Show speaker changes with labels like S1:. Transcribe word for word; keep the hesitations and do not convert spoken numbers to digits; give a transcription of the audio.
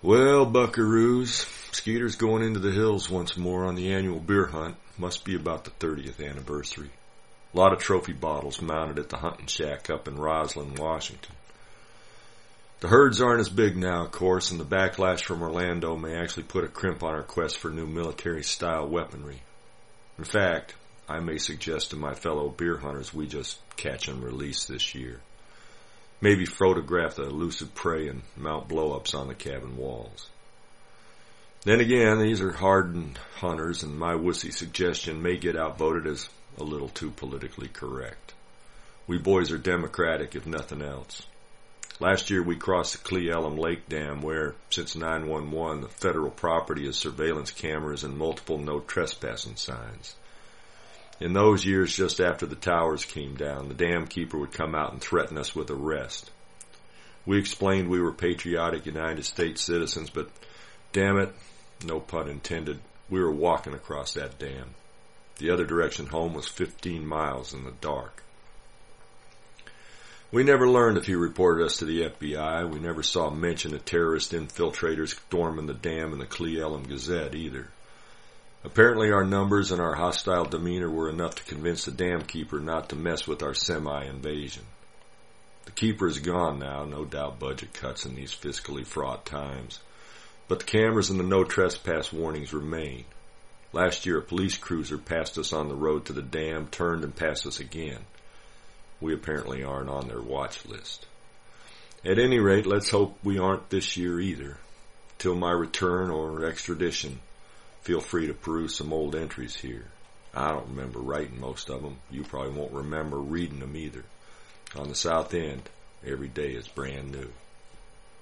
S1: Well, buckaroos, Skeeter's going into the hills once more on the annual beer hunt. Must be about the thirtieth anniversary. A lot of trophy bottles mounted at the hunting shack up in Roslyn, Washington. The herds aren't as big now, of course, and the backlash from Orlando may actually put a crimp on our quest for new military-style weaponry. In fact, I may suggest to my fellow beer hunters we just catch and release this year. Maybe photograph the elusive prey and mount blow-ups on the cabin walls. Then again, these are hardened hunters, and my wussy suggestion may get outvoted as a little too politically correct. We boys are democratic, if nothing else. Last year we crossed the Cle Elum Lake Dam where, since nine one one, the federal property is surveillance cameras and multiple no trespassing signs. In those years, just after the towers came down, the dam keeper would come out and threaten us with arrest. We explained we were patriotic United States citizens, but damn it, no pun intended, we were walking across that dam. The other direction home was fifteen miles in the dark. We never learned if he reported us to the F B I. We never saw mention of terrorist infiltrators storming the dam in the Cle Elum Gazette either. Apparently our numbers and our hostile demeanor were enough to convince the dam keeper not to mess with our semi-invasion. The keeper is gone now, no doubt budget cuts in these fiscally fraught times. But the cameras and the no trespass warnings remain. Last year a police cruiser passed us on the road to the dam, turned and passed us again. We apparently aren't on their watch list. At any rate, let's hope we aren't this year either. Till my return or extradition, feel free to peruse some old entries here. I don't remember writing most of them. You probably won't remember reading them either. On the South End, every day is brand new.